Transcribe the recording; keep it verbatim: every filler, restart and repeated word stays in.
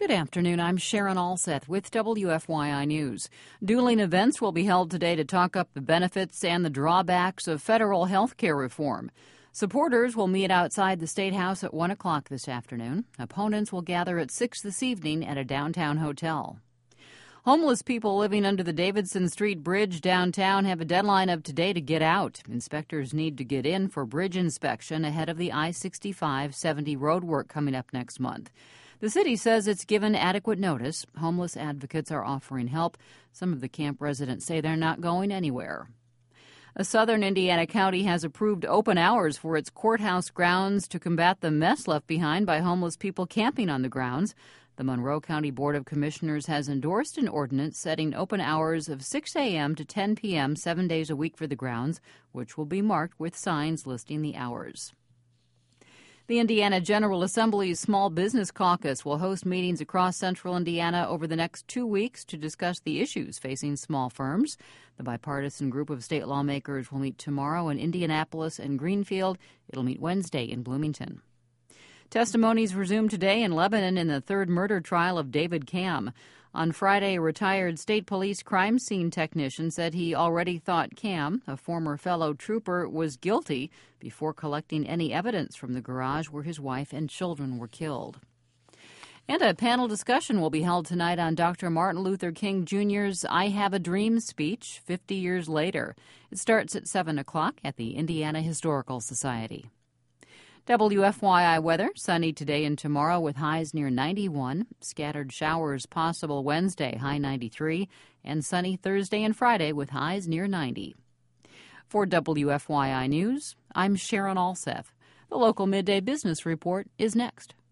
Good afternoon. I'm Sharon Alseth with W F Y I News. Dueling events will be held today to talk up the benefits and the drawbacks of federal health care reform. Supporters will meet outside the State House at one o'clock this afternoon. Opponents will gather at six this evening at a downtown hotel. Homeless people living under the Davidson Street Bridge downtown have a deadline of today to get out. Inspectors need to get in for bridge inspection ahead of the I sixty-five seventy road work coming up next month. The city says it's given adequate notice. Homeless advocates are offering help. Some of the camp residents say they're not going anywhere. A southern Indiana county has approved open hours for its courthouse grounds to combat the mess left behind by homeless people camping on the grounds. The Monroe County Board of Commissioners has endorsed an ordinance setting open hours of six a.m. to ten p.m. seven days a week for the grounds, which will be marked with signs listing the hours. The Indiana General Assembly's Small Business Caucus will host meetings across central Indiana over the next two weeks to discuss the issues facing small firms. The bipartisan group of state lawmakers will meet tomorrow in Indianapolis and Greenfield. It'll meet Wednesday in Bloomington. Testimonies resumed today in Lebanon in the third murder trial of David Camm. On Friday, a retired state police crime scene technician said he already thought Camm, a former fellow trooper, was guilty before collecting any evidence from the garage where his wife and children were killed. And a panel discussion will be held tonight on Doctor Martin Luther King Junior's I Have a Dream speech fifty years later. It starts at seven o'clock at the Indiana Historical Society. W F Y I weather, sunny today and tomorrow with highs near ninety-one. Scattered showers possible Wednesday, high ninety-three. And sunny Thursday and Friday with highs near ninety. For W F Y I News, I'm Sharon Alseth. The local midday business report is next.